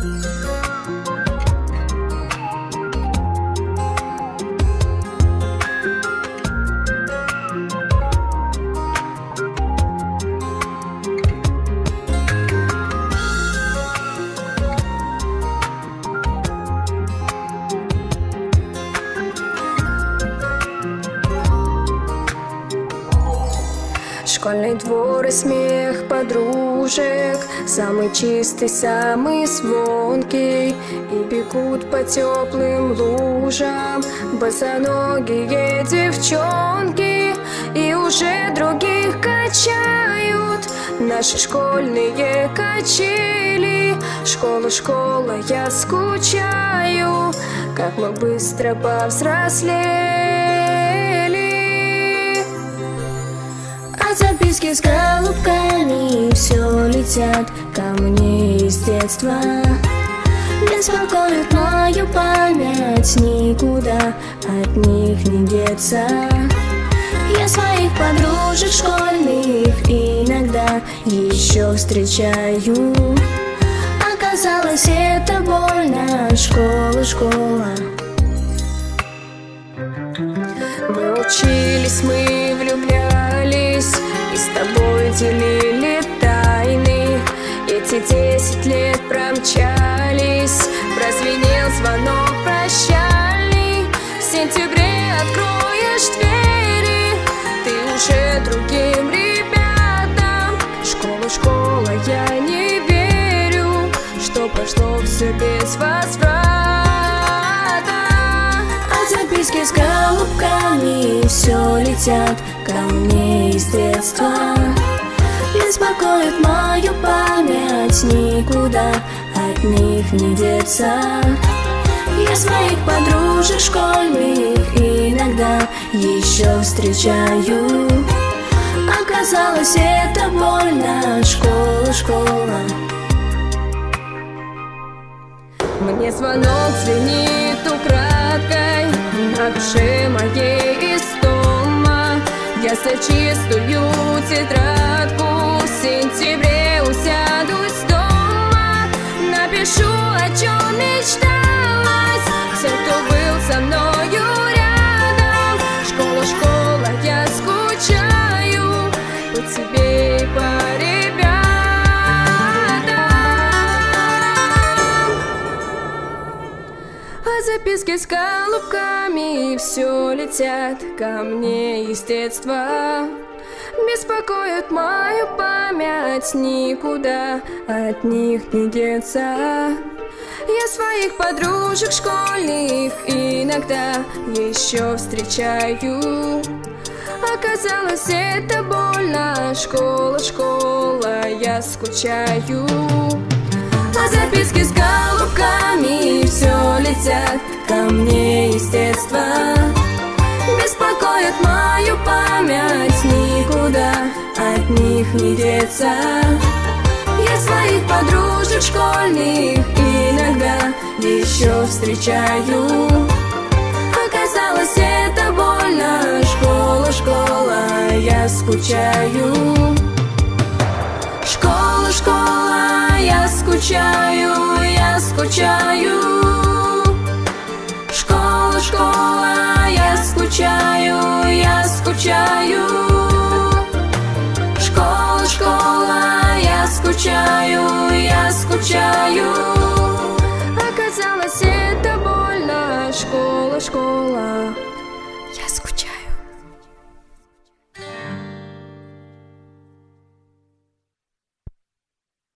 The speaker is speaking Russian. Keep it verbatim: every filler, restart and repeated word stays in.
Школьный двор и смех подружек, самый чистый, самый звонкий, и бегут по теплым лужам босоногие девчонки, и уже других качают наши школьные качели. Школа, школа, я скучаю, как мы быстро повзрослели. А записки с голубками все летят ко мне из детства, беспокоят мою память, никуда от них не деться. Я своих подружек школьных иногда еще встречаю. Оказалось, это больно, школа, школа. Мы учились, мы влюблялись, и с тобой делили тайны. Эти десять лет промчались, прозвенел звонок прощальный. В сентябре откроешь двери, ты уже другим ребятам. Школа, школа, я не верю, что прошло все без возврата. А записки с голубками все летят ко мне из детства, беспокоит мою память, никуда от них не деться. Я своих подружек школьных иногда еще встречаю. Оказалось, это больно, школа, школа. Мне звонок звенит украдкой, на душе моей истома. Я за чистую тетрадку в сентябре усядусь дома, напишу, о чем мечталась всем, кто был со мною рядом. Школа, школа, я скучаю по тебе и по ребятам. А записки с голубками все летят ко мне из детства, беспокоит мою память, никуда от них не деться. Я своих подружек школьных иногда еще встречаю. Оказалось, это больно, школа, школа, я скучаю. А записки с голубками все летят ко мне из детства, беспокоит мою память, никуда от них не деться. Я своих подружек школьных иногда еще встречаю. Оказалось, это больно, школа, школа, я скучаю. Школа, школа, я скучаю, я скучаю. Школа, школа, я скучаю, я скучаю. Школа, школа, я скучаю, я скучаю.